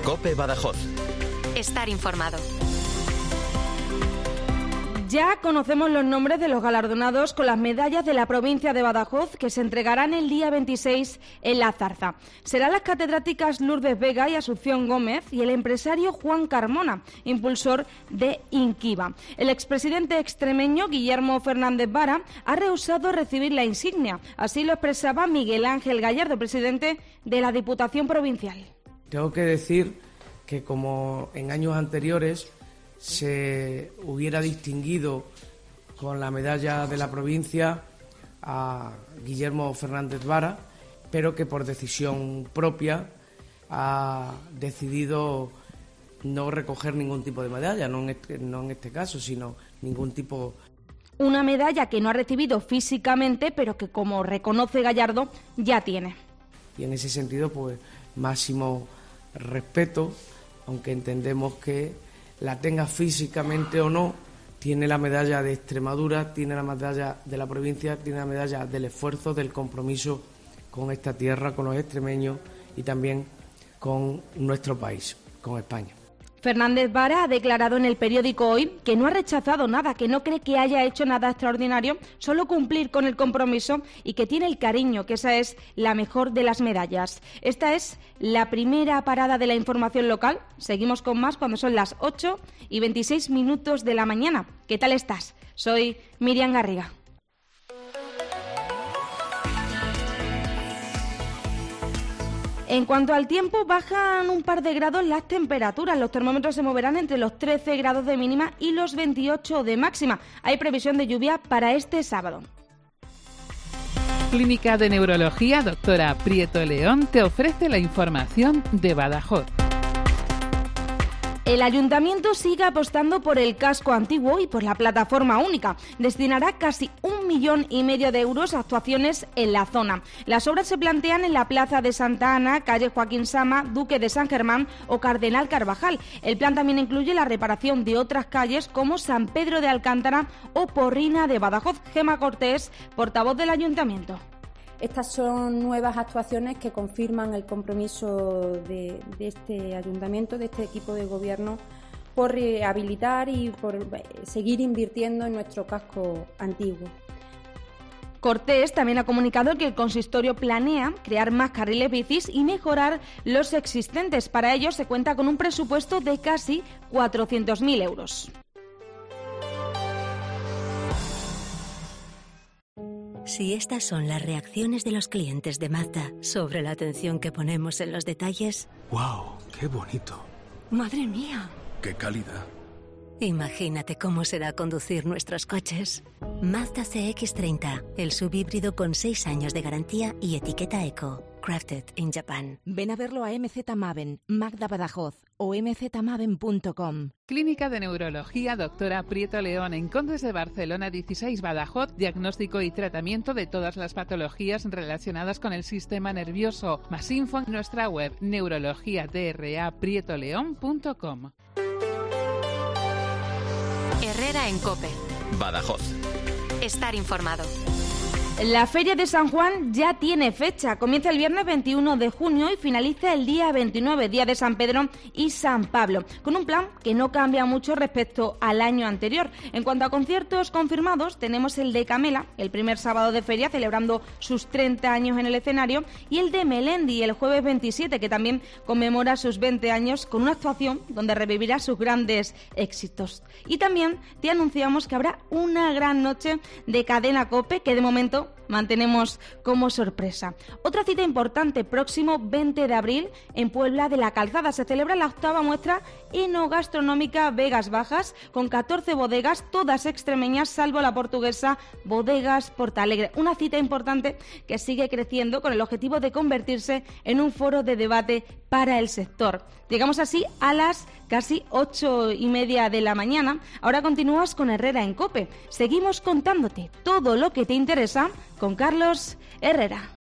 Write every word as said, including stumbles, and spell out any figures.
COPE Badajoz. Estar informado. Ya conocemos los nombres de los galardonados con las medallas de la provincia de Badajoz que se entregarán el día veintiséis en La Zarza. Serán las catedráticas Lourdes Vega y Asunción Gómez y el empresario Juan Carmona, impulsor de Inquiva. El expresidente extremeño Guillermo Fernández Vara ha rehusado recibir la insignia. Así lo expresaba Miguel Ángel Gallardo, presidente de la Diputación Provincial. Tengo que decir que, como en años anteriores se hubiera distinguido con la medalla de la provincia a Guillermo Fernández Vara, pero que por decisión propia ha decidido no recoger ningún tipo de medalla, no en este, no en este caso, sino ningún tipo. Una medalla que no ha recibido físicamente, pero que, como reconoce Gallardo, ya tiene. Y en ese sentido, pues, máximo respeto, aunque entendemos que la tenga físicamente o no, tiene la medalla de Extremadura, tiene la medalla de la provincia, tiene la medalla del esfuerzo, del compromiso con esta tierra, con los extremeños y también con nuestro país, con España. Fernández Vara ha declarado en el periódico Hoy que no ha rechazado nada, que no cree que haya hecho nada extraordinario, solo cumplir con el compromiso y que tiene el cariño, que esa es la mejor de las medallas. Esta es la primera parada de la información local. Seguimos con más cuando son las ocho y veintiséis minutos de la mañana. ¿Qué tal estás? Soy Miriam Garriga. En cuanto al tiempo, bajan un par de grados las temperaturas. Los termómetros se moverán entre los trece grados de mínima y los veintiocho de máxima. Hay previsión de lluvia para este sábado. Clínica de Neurología Doctora Prieto León te ofrece la información de Badajoz. El Ayuntamiento sigue apostando por el casco antiguo y por la plataforma única. Destinará casi un millón y medio de euros a actuaciones en la zona. Las obras se plantean en la Plaza de Santa Ana, calle Joaquín Sama, Duque de San Germán o Cardenal Carvajal. El plan también incluye la reparación de otras calles como San Pedro de Alcántara o Porrina de Badajoz. Gema Cortés, portavoz del Ayuntamiento. Estas son nuevas actuaciones que confirman el compromiso de, de este ayuntamiento, de este equipo de gobierno, por rehabilitar y por seguir invirtiendo en nuestro casco antiguo. Cortés también ha comunicado que el consistorio planea crear más carriles bicis y mejorar los existentes. Para ello se cuenta con un presupuesto de casi cuatrocientos mil euros. Si estas son las reacciones de los clientes de Mazda sobre la atención que ponemos en los detalles... ¡Wow! ¡Qué bonito! ¡Madre mía! ¡Qué calidad! Imagínate cómo será conducir nuestros coches. Mazda C X treinta, el subhíbrido con seis años de garantía y etiqueta eco. Crafted in Japan. Ven a verlo a M Z Maven, Magda Badajoz o m z maven punto com. Clínica de Neurología Doctora Prieto León en Condes de Barcelona dieciséis Badajoz. Diagnóstico y tratamiento de todas las patologías relacionadas con el sistema nervioso. Más info en nuestra web neurologia dra prieto león punto com. Herrera en COPE. Badajoz. Estar informado. La Feria de San Juan ya tiene fecha. Comienza el viernes veintiuno de junio y finaliza el día veintinueve, día de San Pedro y San Pablo, con un plan que no cambia mucho respecto al año anterior. En cuanto a conciertos confirmados, tenemos el de Camela, el primer sábado de feria, celebrando sus treinta años en el escenario, y el de Melendi, el jueves veintisiete, que también conmemora sus veinte años con una actuación donde revivirá sus grandes éxitos. Y también te anunciamos que habrá una gran noche de Cadena COPE, que de momento mantenemos como sorpresa. Otra cita importante, próximo veinte de abril, en Puebla de la Calzada, se celebra la octava muestra enogastronómica Vegas Bajas, con catorce bodegas, todas extremeñas, salvo la portuguesa Bodegas Portalegre. Una cita importante que sigue creciendo con el objetivo de convertirse en un foro de debate para el sector. Llegamos así a las casi ocho y media de la mañana. Ahora continúas con Herrera en COPE. Seguimos contándote todo lo que te interesa con Carlos Herrera.